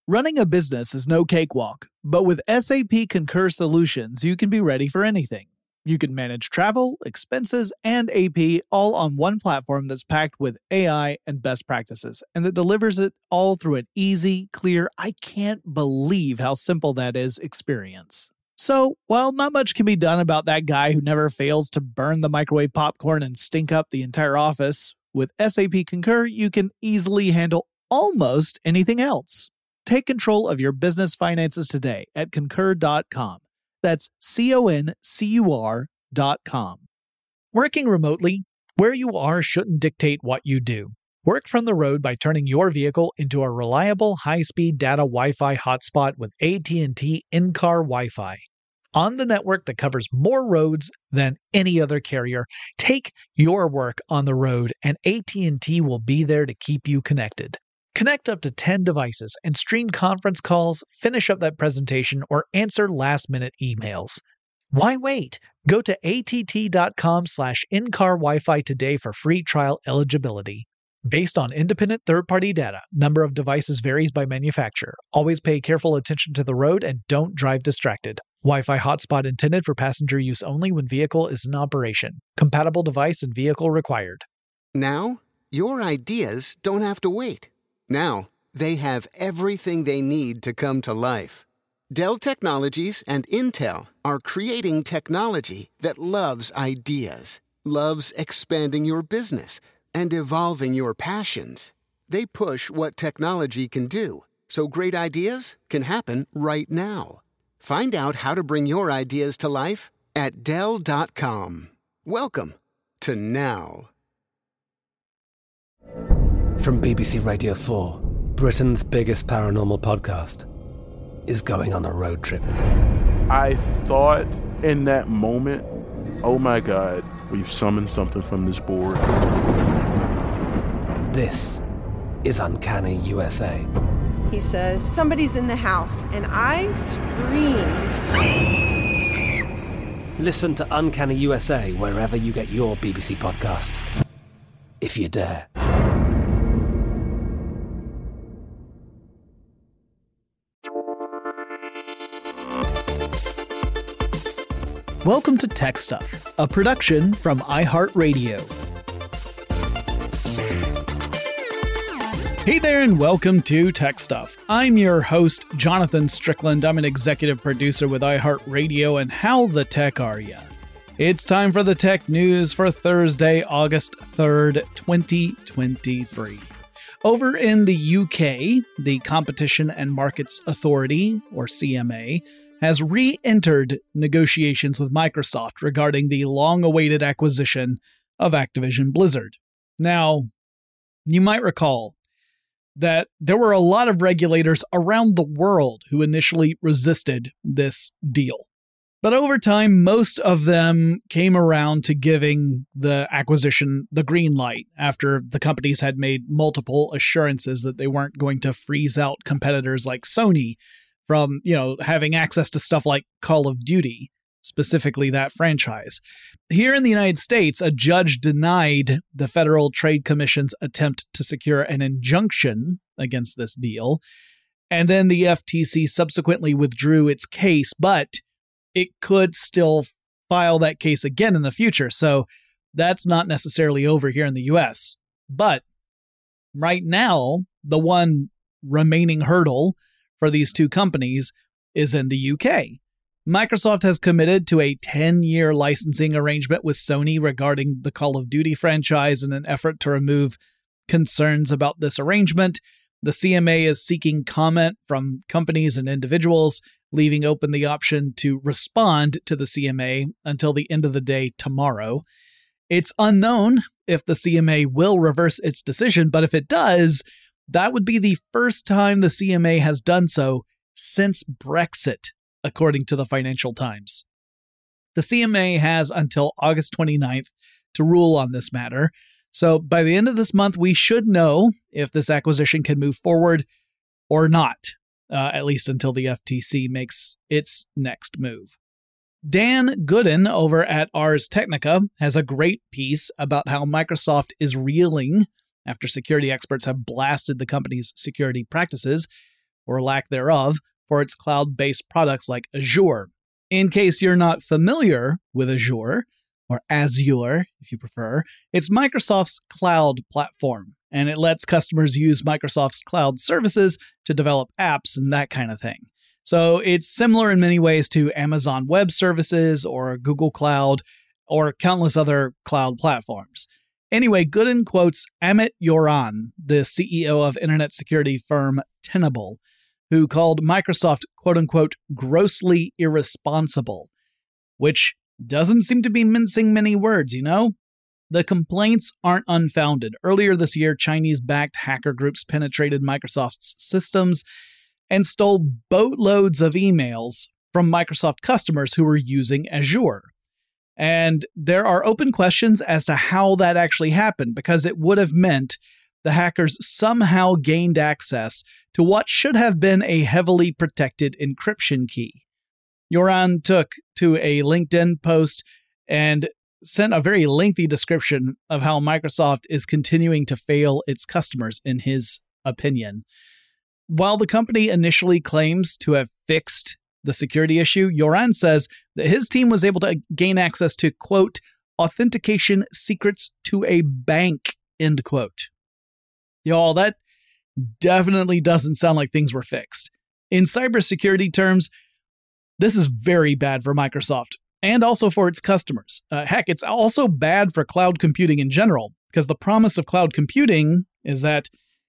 Running a business is no cakewalk, but with SAP Concur Solutions, you can be ready for anything. You can manage travel, expenses, and AP all on one platform that's packed with AI and best practices, and that delivers it all through an easy, clear, I can't believe how simple that is experience. So, while not much can be done about that guy who never fails to burn the microwave popcorn and stink up the entire office, with SAP Concur, you can easily handle almost anything else. Take control of your business finances today at Concur.com. That's CONCUR.com. Working remotely, where you are shouldn't dictate what you do. Work from the road by turning your vehicle into a reliable high-speed data Wi-Fi hotspot with AT&T in-car Wi-Fi. On the network that covers more roads than any other carrier, take your work on the road and AT&T will be there to keep you connected. Connect up to 10 devices and stream conference calls, finish up that presentation, or answer last-minute emails. Why wait? Go to att.com/in-car Wi-Fi today for free trial eligibility. Based on independent third-party data, number of devices varies by manufacturer. Always pay careful attention to the road and don't drive distracted. Wi-Fi hotspot intended for passenger use only when vehicle is in operation. Compatible device and vehicle required. Now, your ideas don't have to wait. Now, they have everything they need to come to life. Dell Technologies and Intel are creating technology that loves ideas, loves expanding your business, and evolving your passions. They push what technology can do, so great ideas can happen right now. Find out how to bring your ideas to life at Dell.com. Welcome to Now. From BBC Radio 4, Britain's biggest paranormal podcast is going on a road trip. I thought in that moment, oh my God, we've summoned something from this board. This is Uncanny USA. He says, somebody's in the house, and I screamed. Listen to Uncanny USA wherever you get your BBC podcasts, if you dare. Welcome to Tech Stuff, a production from iHeartRadio. Hey there and welcome to Tech Stuff. I'm your host, Jonathan Strickland. I'm an executive producer with iHeartRadio, and how the tech are ya? It's time for the tech news for Thursday, August 3rd, 2023. Over in the UK, the Competition and Markets Authority, or CMA, has re-entered negotiations with Microsoft regarding the long-awaited acquisition of Activision Blizzard. Now, you might recall that there were a lot of regulators around the world who initially resisted this deal. But over time, most of them came around to giving the acquisition the green light after the companies had made multiple assurances that they weren't going to freeze out competitors like Sony from, having access to stuff like Call of Duty, specifically that franchise. Here in the United States, a judge denied the Federal Trade Commission's attempt to secure an injunction against this deal, and then the FTC subsequently withdrew its case, but it could still file that case again in the future, so that's not necessarily over here in the US. But right now, the one remaining hurdle for these two companies is in the UK. Microsoft has committed to a 10-year licensing arrangement with Sony regarding the Call of Duty franchise in an effort to remove concerns about this arrangement. The CMA is seeking comment from companies and individuals, leaving open the option to respond to the CMA until the end of the day tomorrow. It's unknown if the CMA will reverse its decision, but if it does, that would be the first time the CMA has done so since Brexit, according to the Financial Times. The CMA has until August 29th to rule on this matter, so by the end of this month, we should know if this acquisition can move forward or not, at least until the FTC makes its next move. Dan Gooden over at Ars Technica has a great piece about how Microsoft is reeling after security experts have blasted the company's security practices. or lack thereof, for its cloud-based products like Azure. In case you're not familiar with Azure, or Azure if you prefer, it's Microsoft's cloud platform, and it lets customers use Microsoft's cloud services to develop apps and that kind of thing. So it's similar in many ways to Amazon Web Services or Google Cloud or countless other cloud platforms. Anyway, Gooden quotes Amit Yoran, the CEO of internet security firm Tenable, who called Microsoft, quote-unquote, grossly irresponsible, which doesn't seem to be mincing many words, you know? The complaints aren't unfounded. Earlier this year, Chinese-backed hacker groups penetrated Microsoft's systems and stole boatloads of emails from Microsoft customers who were using Azure. And there are open questions as to how that actually happened, because it would have meant the hackers somehow gained access to what should have been a heavily protected encryption key. Yoran took to a LinkedIn post and sent a very lengthy description of how Microsoft is continuing to fail its customers, in his opinion. While the company initially claims to have fixed the security issue, Yoran says that his team was able to gain access to, quote, authentication secrets to a bank, end quote. Y'all, that definitely doesn't sound like things were fixed. In cybersecurity terms, this is very bad for Microsoft and also for its customers. Heck, it's also bad for cloud computing in general, because the promise of cloud computing is that,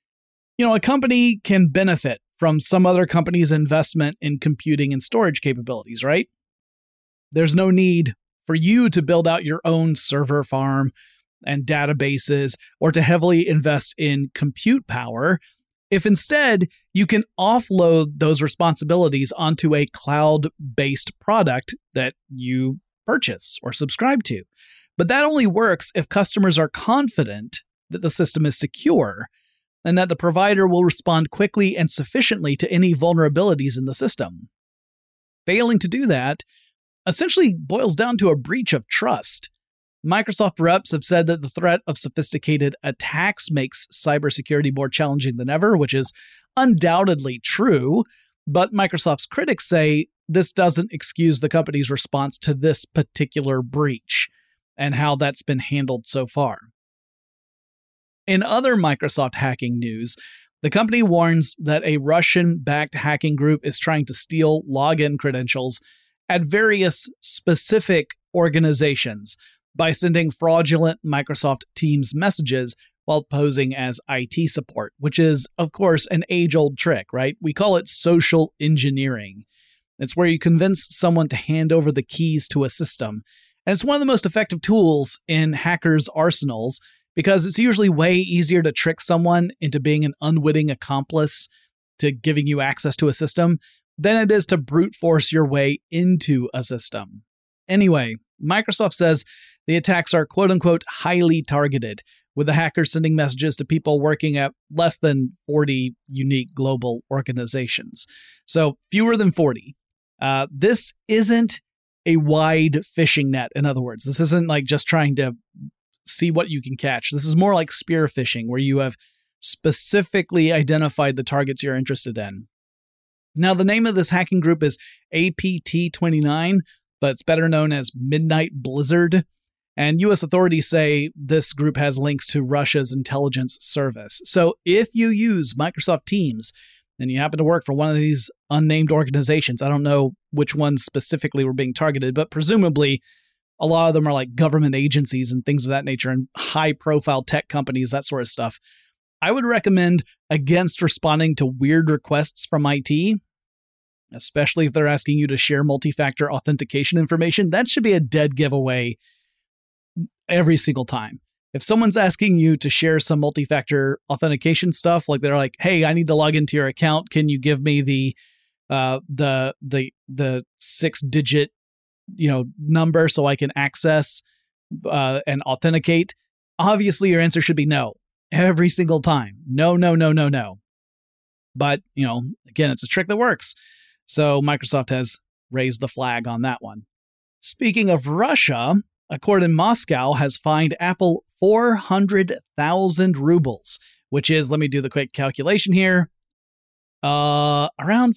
a company can benefit from some other company's investment in computing and storage capabilities, right? There's no need for you to build out your own server farm and databases or to heavily invest in compute power, if instead you can offload those responsibilities onto a cloud-based product that you purchase or subscribe to. But that only works if customers are confident that the system is secure and that the provider will respond quickly and sufficiently to any vulnerabilities in the system. Failing to do that essentially boils down to a breach of trust. Microsoft reps have said that the threat of sophisticated attacks makes cybersecurity more challenging than ever, which is undoubtedly true, but Microsoft's critics say this doesn't excuse the company's response to this particular breach and how that's been handled so far. In other Microsoft hacking news, the company warns that a Russian-backed hacking group is trying to steal login credentials at various specific organizations by sending fraudulent Microsoft Teams messages while posing as IT support, which is, of course, an age-old trick, right? We call it social engineering. It's where you convince someone to hand over the keys to a system. And it's one of the most effective tools in hackers' arsenals, because it's usually way easier to trick someone into being an unwitting accomplice to giving you access to a system than it is to brute force your way into a system. Anyway, Microsoft says the attacks are quote-unquote highly targeted, with the hackers sending messages to people working at less than 40 unique global organizations. So fewer than 40. This isn't a wide fishing net, in other words. This isn't like just trying to see what you can catch. This is more like spear fishing, where you have specifically identified the targets you're interested in. Now, the name of this hacking group is APT29, but it's better known as Midnight Blizzard. And U.S. authorities say this group has links to Russia's intelligence service. So if you use Microsoft Teams and you happen to work for one of these unnamed organizations, I don't know which ones specifically were being targeted, but presumably a lot of them are like government agencies and things of that nature and high-profile tech companies, that sort of stuff. I would recommend against responding to weird requests from IT, especially if they're asking you to share multi-factor authentication information. That should be a dead giveaway every single time. If someone's asking you to share some multi-factor authentication stuff, like they're like, "Hey, I need to log into your account. Can you give me the 6-digit number so I can access and authenticate?" Obviously, your answer should be no every single time. No. But, again, it's a trick that works. So Microsoft has raised the flag on that one. Speaking of Russia, a court in Moscow has fined Apple 400,000 rubles, which is, let me do the quick calculation here, Around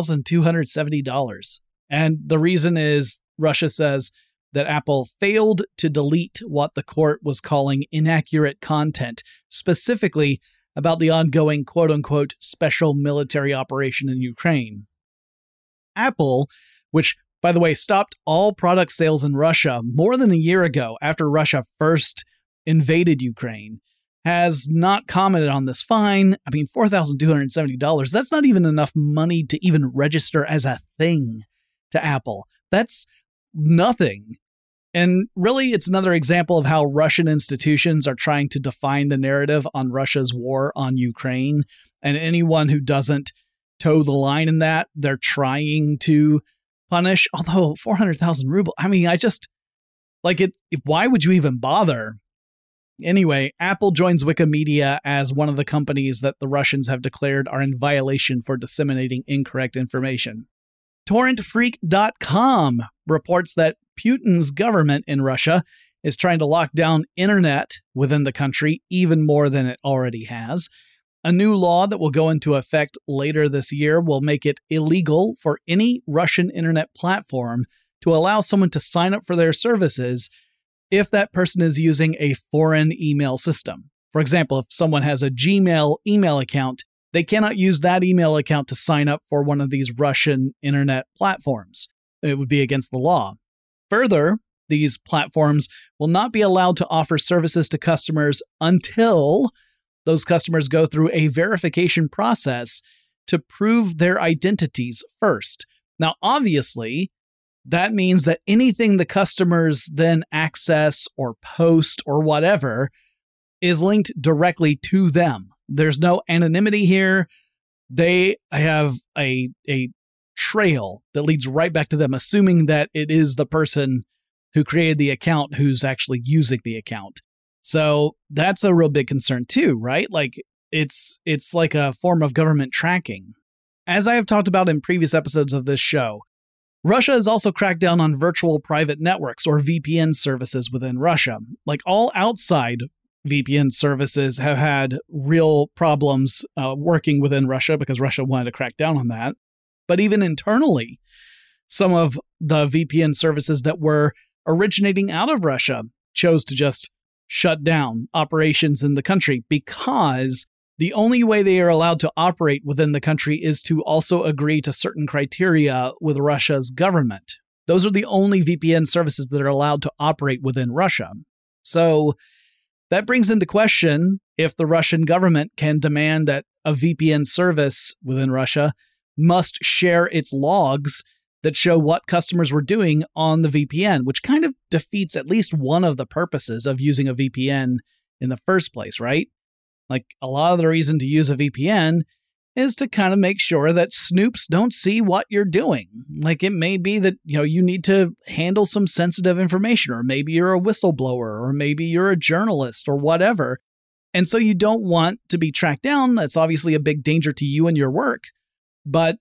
$4,270. And the reason is Russia says that Apple failed to delete what the court was calling inaccurate content, specifically about the ongoing quote-unquote special military operation in Ukraine. Apple, which, by the way, stopped all product sales in Russia more than a year ago after Russia first invaded Ukraine, has not commented on this fine. I mean, $4,270, that's not even enough money to even register as a thing to Apple. That's nothing. And really, it's another example of how Russian institutions are trying to define the narrative on Russia's war on Ukraine. And anyone who doesn't toe the line in that, they're trying to punish. Although 400,000 rubles, I mean, I just, like, why would you even bother? Anyway, Apple joins Wikimedia as one of the companies that the Russians have declared are in violation for disseminating incorrect information. TorrentFreak.com reports that Putin's government in Russia is trying to lock down internet within the country even more than it already has. A new law that will go into effect later this year will make it illegal for any Russian internet platform to allow someone to sign up for their services if that person is using a foreign email system. For example, if someone has a Gmail email account, they cannot use that email account to sign up for one of these Russian internet platforms. It would be against the law. Further, these platforms will not be allowed to offer services to customers until those customers go through a verification process to prove their identities first. Now, obviously, that means that anything the customers then access or post or whatever is linked directly to them. There's no anonymity here. They have a trail that leads right back to them, assuming that it is the person who created the account who's actually using the account. So that's a real big concern too, right? Like it's like a form of government tracking. As I have talked about in previous episodes of this show, Russia has also cracked down on virtual private networks or VPN services within Russia. Like all outside VPN services have had real problems working within Russia because Russia wanted to crack down on that. But even internally, some of the VPN services that were originating out of Russia chose to just shut down operations in the country because the only way they are allowed to operate within the country is to also agree to certain criteria with Russia's government. Those are the only VPN services that are allowed to operate within Russia. So that brings into question if the Russian government can demand that a VPN service within Russia must share its logs that show what customers were doing on the VPN, which kind of defeats at least one of the purposes of using a VPN in the first place, right? Like a lot of the reason to use a VPN is to kind of make sure that snoops don't see what you're doing. Like it may be that, you need to handle some sensitive information, or maybe you're a whistleblower, or maybe you're a journalist or whatever. And so you don't want to be tracked down. That's obviously a big danger to you and your work. But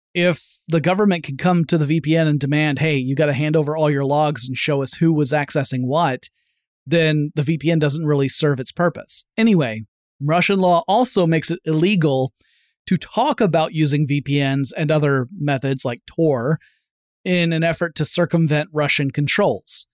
if the government can come to the VPN and demand, hey, you got to hand over all your logs and show us who was accessing what, then the VPN doesn't really serve its purpose. Anyway, Russian law also makes it illegal to talk about using VPNs and other methods like Tor in an effort to circumvent Russian controls.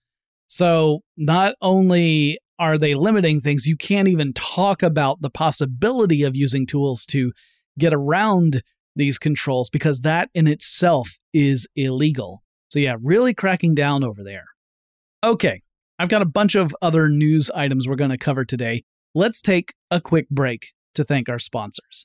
So not only are they limiting things, you can't even talk about the possibility of using tools to get around these controls because that in itself is illegal. So yeah, really cracking down over there. Okay, I've got a bunch of other news items we're going to cover today. Let's take a quick break to thank our sponsors.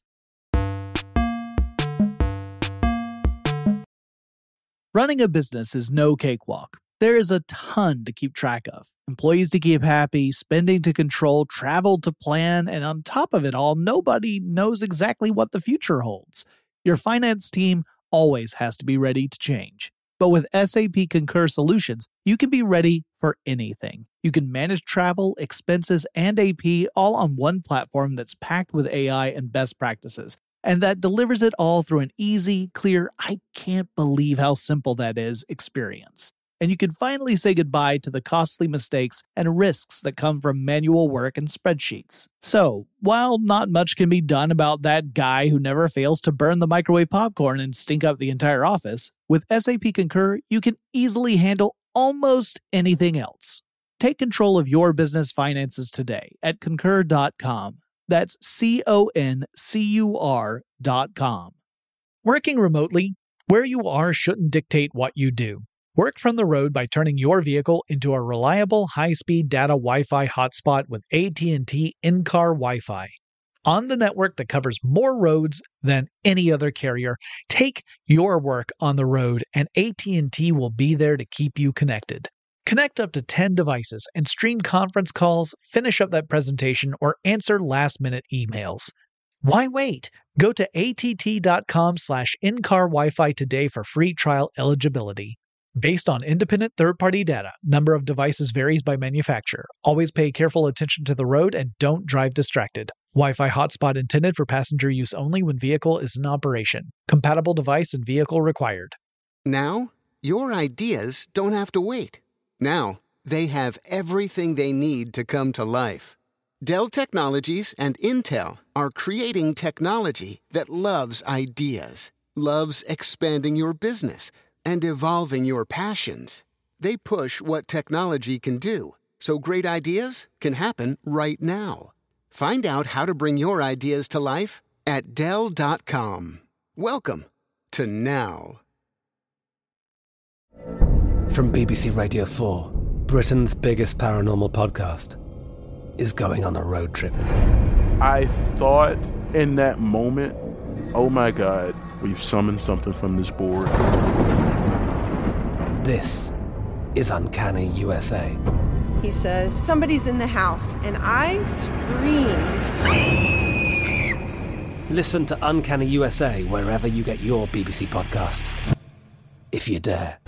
Running a business is no cakewalk. There is a ton to keep track of. Employees to keep happy, spending to control, travel to plan, and on top of it all, nobody knows exactly what the future holds. Your finance team always has to be ready to change. But with SAP Concur Solutions, you can be ready for anything. You can manage travel, expenses, and AP all on one platform that's packed with AI and best practices, and that delivers it all through an easy, clear, I can't believe how simple that is experience. and you can finally say goodbye to the costly mistakes and risks that come from manual work and spreadsheets. So, while not much can be done about that guy who never fails to burn the microwave popcorn and stink up the entire office, with SAP Concur, you can easily handle almost anything else. Take control of your business finances today at Concur.com. That's CONCUR.com. Working remotely, where you are shouldn't dictate what you do. Work from the road by turning your vehicle into a reliable, high-speed data Wi-Fi hotspot with AT&T in-car Wi-Fi. On the network that covers more roads than any other carrier, take your work on the road and AT&T will be there to keep you connected. Connect up to 10 devices and stream conference calls, finish up that presentation, or answer last-minute emails. Why wait? Go to att.com/in-car Wi-Fi today for free trial eligibility. Based on independent third-party data, number of devices varies by manufacturer. Always pay careful attention to the road and don't drive distracted. Wi-Fi hotspot intended for passenger use only when vehicle is in operation. Compatible device and vehicle required. Now, your ideas don't have to wait. Now, they have everything they need to come to life. Dell Technologies and Intel are creating technology that loves ideas, loves expanding your business, and evolving your passions. They push what technology can do, so great ideas can happen right now. Find out how to bring your ideas to life at Dell.com. Welcome to Now. From BBC Radio 4, Britain's biggest paranormal podcast is going on a road trip. I thought in that moment, oh my God, we've summoned something from this board. This is Uncanny USA. He says, somebody's in the house, and I screamed. Listen to Uncanny USA wherever you get your BBC podcasts, if you dare.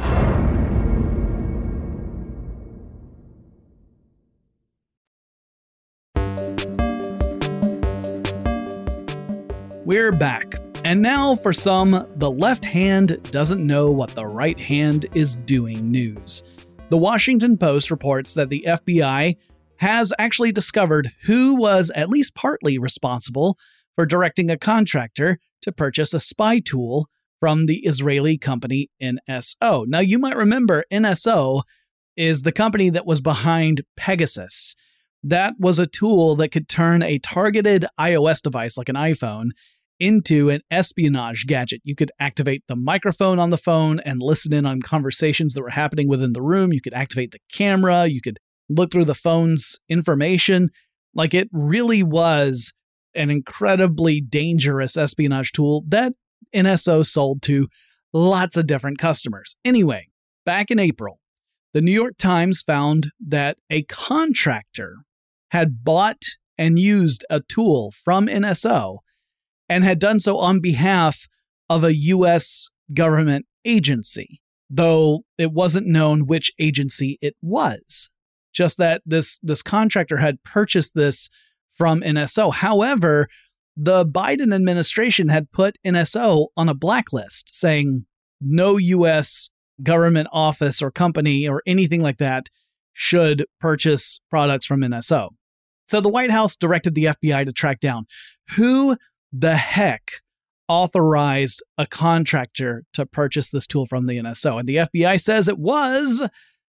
We're back. And now for some, the left hand doesn't know what the right hand is doing news. The Washington Post reports that the FBI has actually discovered who was at least partly responsible for directing a contractor to purchase a spy tool from the Israeli company NSO. Now, you might remember NSO is the company that was behind Pegasus. That was a tool that could turn a targeted iOS device like an iPhone into an espionage gadget. You could activate the microphone on the phone and listen in on conversations that were happening within the room. You could activate the camera. You could look through the phone's information. Like, it really was an incredibly dangerous espionage tool that NSO sold to lots of different customers. Anyway, back in April, the New York Times found that a contractor had bought and used a tool from NSO and had done so on behalf of a U.S. government agency, though it wasn't known which agency it was. Just that this contractor had purchased this from NSO. However, the Biden administration had put NSO on a blacklist, saying no U.S. government office or company or anything like that should purchase products from NSO. So the White House directed the FBI to track down who the heck authorized a contractor to purchase this tool from the NSO. And the FBI says it was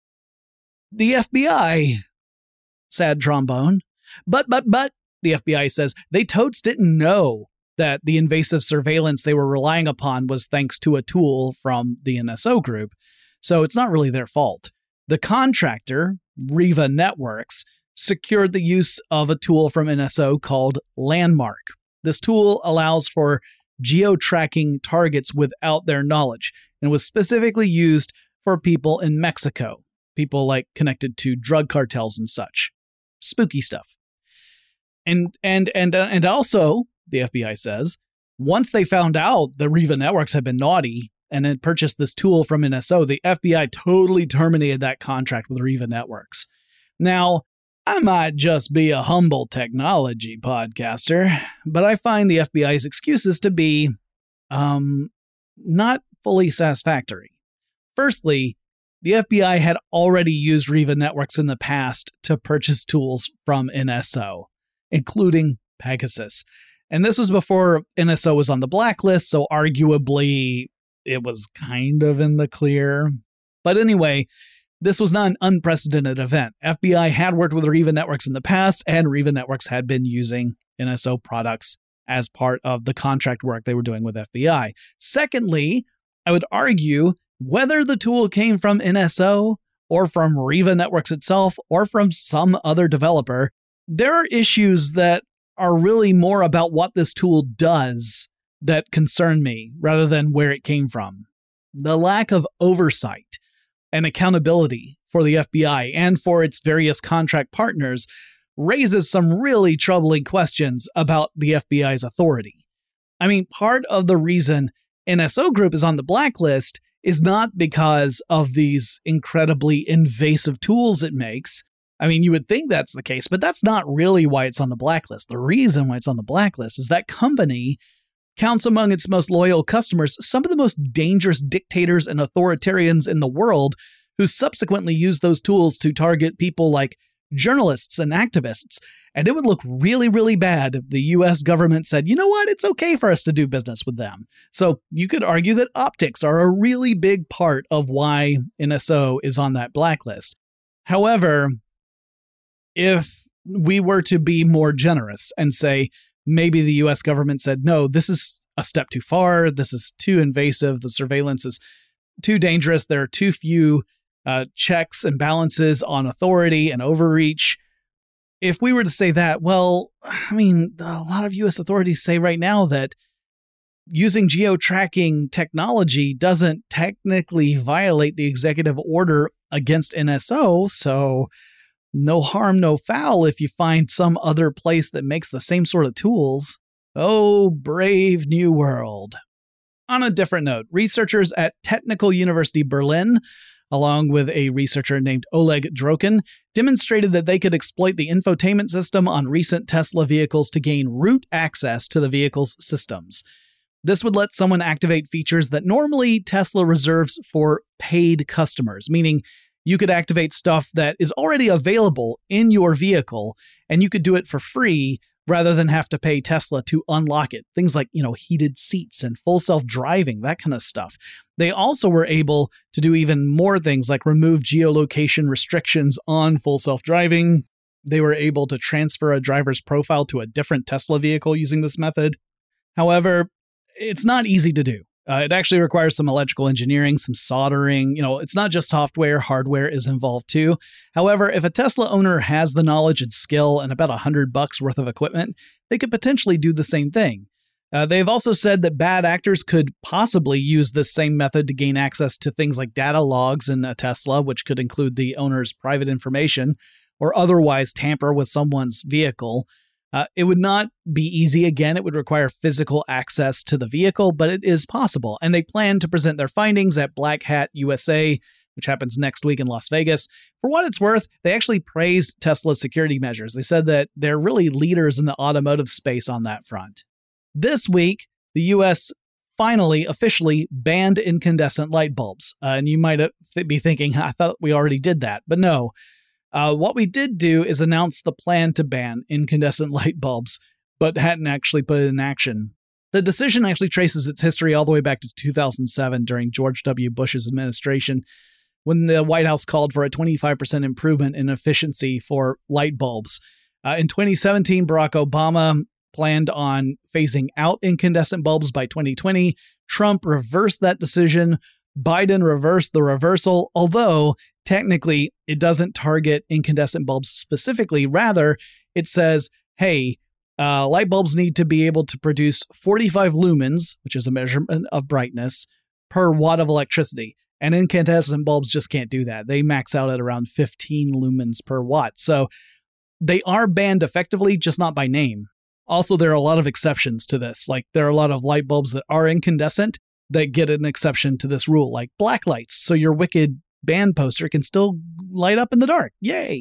the FBI. Sad trombone. But the FBI says they totes didn't know that the invasive surveillance they were relying upon was thanks to a tool from the NSO group. So it's not really their fault. The contractor, Riva Networks, secured the use of a tool from NSO called Landmark. This tool allows for geo-tracking targets without their knowledge and was specifically used for people in Mexico, people like connected to drug cartels and such. Spooky stuff. And also, the FBI says, once they found out the Riva Networks had been naughty and had purchased this tool from NSO, the FBI totally terminated that contract with Riva Networks. Now, I might just be a humble technology podcaster, but I find the FBI's excuses to be not fully satisfactory. Firstly, The FBI had already used Riva Networks in the past to purchase tools from NSO, including Pegasus. And this was before NSO was on the blacklist, so arguably it was kind of in the clear. But anyway, this was not an unprecedented event. FBI had worked with Riva Networks in the past, and Riva Networks had been using NSO products as part of the contract work they were doing with FBI. Secondly, I would argue whether the tool came from NSO or from Riva Networks itself or from some other developer, there are issues that are really more about what this tool does that concern me rather than where it came from. The lack of oversight and accountability for the FBI and for its various contract partners raises some really troubling questions about the FBI's authority. I mean, part of the reason NSO Group is on the blacklist is not because of these incredibly invasive tools it makes. I mean, you would think that's the case, but that's not really why it's on the blacklist. The reason why it's on the blacklist is that company counts among its most loyal customers some of the most dangerous dictators and authoritarians in the world who subsequently use those tools to target people like journalists and activists. And it would look really, really bad if the US government said, you know what, it's okay for us to do business with them. So you could argue that optics are a really big part of why NSO is on that blacklist. However, if we were to be more generous and say, maybe the US government said, no, this is a step too far, this is too invasive, the surveillance is too dangerous, there are too few checks and balances on authority and overreach. If we were to say that, well, I mean, a lot of US authorities say right now that using geo-tracking technology doesn't technically violate the executive order against NSO, so no harm, no foul if you find some other place that makes the same sort of tools. Oh, brave new world. On a different note, researchers at Technical University Berlin, along with a researcher named Oleg Drokin, demonstrated that they could exploit the infotainment system on recent Tesla vehicles to gain root access to the vehicle's systems. This would let someone activate features that normally Tesla reserves for paid customers, meaning you could activate stuff that is already available in your vehicle, and you could do it for free rather than have to pay Tesla to unlock it. Things like, heated seats and full self-driving, that kind of stuff. They also were able to do even more things like remove geolocation restrictions on full self-driving. They were able to transfer a driver's profile to a different Tesla vehicle using this method. However, it's not easy to do. It actually requires some electrical engineering, some soldering. It's not just software, hardware is involved too. However, if a Tesla owner has the knowledge and skill and about $100 worth of equipment, they could potentially do the same thing. They've also said that bad actors could possibly use this same method to gain access to things like data logs in a Tesla, which could include the owner's private information, or otherwise tamper with someone's vehicle. It would not be easy. Again, it would require physical access to the vehicle, but it is possible. And they plan to present their findings at Black Hat USA, which happens next week in Las Vegas. For what it's worth, they actually praised Tesla's security measures. They said that they're really leaders in the automotive space on that front. This week, the U.S. finally officially banned incandescent light bulbs. And you might be thinking, I thought we already did that. But no. What we did do is announce the plan to ban incandescent light bulbs, but hadn't actually put it in action. The decision actually traces its history all the way back to 2007 during George W. Bush's administration, when the White House called for a 25% improvement in efficiency for light bulbs. In 2017, Barack Obama planned on phasing out incandescent bulbs by 2020. Trump reversed that decision. Biden reversed the reversal, although technically it doesn't target incandescent bulbs specifically. Rather, it says, hey, light bulbs need to be able to produce 45 lumens, which is a measurement of brightness, per watt of electricity. And incandescent bulbs just can't do that. They max out at around 15 lumens per watt. So they are banned effectively, just not by name. Also, there are a lot of exceptions to this. Like, there are a lot of light bulbs that are incandescent that get an exception to this rule, like black lights. So your wicked band poster can still light up in the dark. Yay!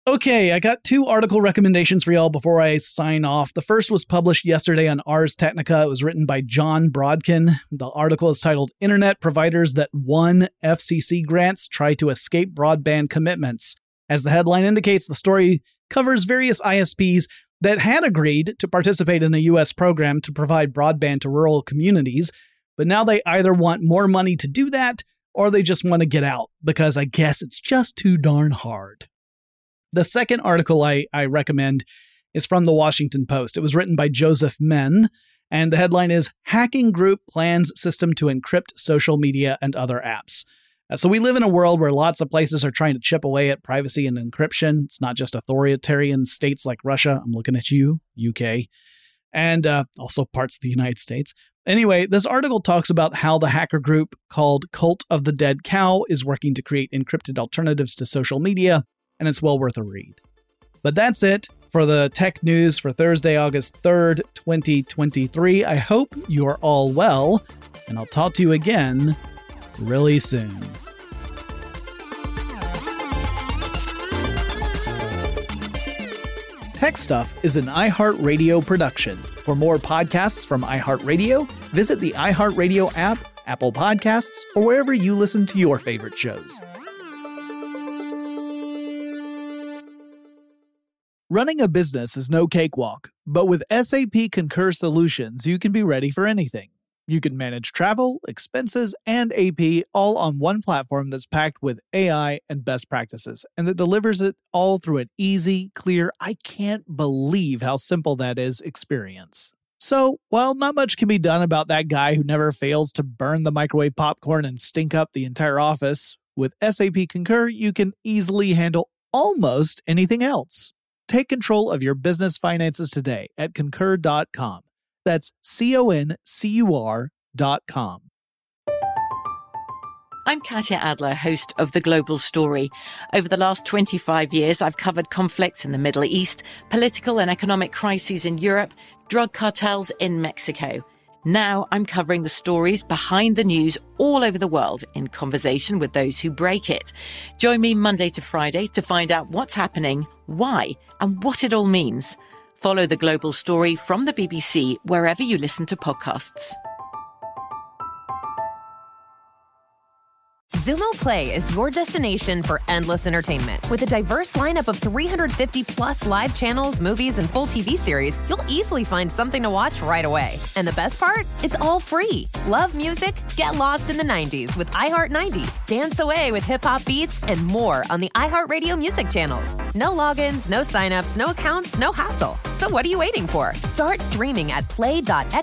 Okay, I got 2 article recommendations for y'all before I sign off. The first was published yesterday on Ars Technica. It was written by John Brodkin. The article is titled Internet Providers That Won FCC Grants Try to Escape Broadband Commitments. As the headline indicates, the story covers various ISPs that had agreed to participate in a U.S. program to provide broadband to rural communities, but now they either want more money to do that or they just want to get out because I guess it's just too darn hard. The second article I recommend is from the Washington Post. It was written by Joseph Menn, and the headline is Hacking Group Plans System to Encrypt Social Media and Other Apps. So we live in a world where lots of places are trying to chip away at privacy and encryption. It's not just authoritarian states like Russia. I'm looking at you, UK, and also parts of the United States. Anyway, this article talks about how the hacker group called Cult of the Dead Cow is working to create encrypted alternatives to social media, and it's well worth a read. But that's it for the tech news for Thursday, August 3rd, 2023. I hope you are all well, and I'll talk to you again really soon. Tech Stuff is an iHeartRadio production. For more podcasts from iHeartRadio, visit the iHeartRadio app, Apple Podcasts, or wherever you listen to your favorite shows. Running a business is no cakewalk, but with SAP Concur Solutions, you can be ready for anything. You can manage travel, expenses, and AP all on one platform that's packed with AI and best practices, and that delivers it all through an easy, clear, I can't believe how simple that is experience. So, while not much can be done about that guy who never fails to burn the microwave popcorn and stink up the entire office, with SAP Concur, you can easily handle almost anything else. Take control of your business finances today at Concur.com. That's CONCUR.com. I'm Katya Adler, host of The Global Story. Over the last 25 years, I've covered conflicts in the Middle East, political and economic crises in Europe, drug cartels in Mexico. Now I'm covering the stories behind the news all over the world in conversation with those who break it. Join me Monday to Friday to find out what's happening, why, and what it all means. Follow The Global Story from the BBC wherever you listen to podcasts. Xumo Play is your destination for endless entertainment. With a diverse lineup of 350 plus live channels, movies, and full TV series, you'll easily find something to watch right away. And the best part? It's all free. Love music? Get lost in the 90s with iHeart 90s. Dance away with hip-hop beats and more on the iHeartRadio music channels. No logins, no signups, no accounts, no hassle. So what are you waiting for? Start streaming at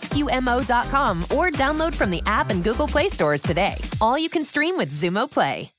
play.xumo.com or download from the app and Google Play stores today. All you can stream with Xumo Play.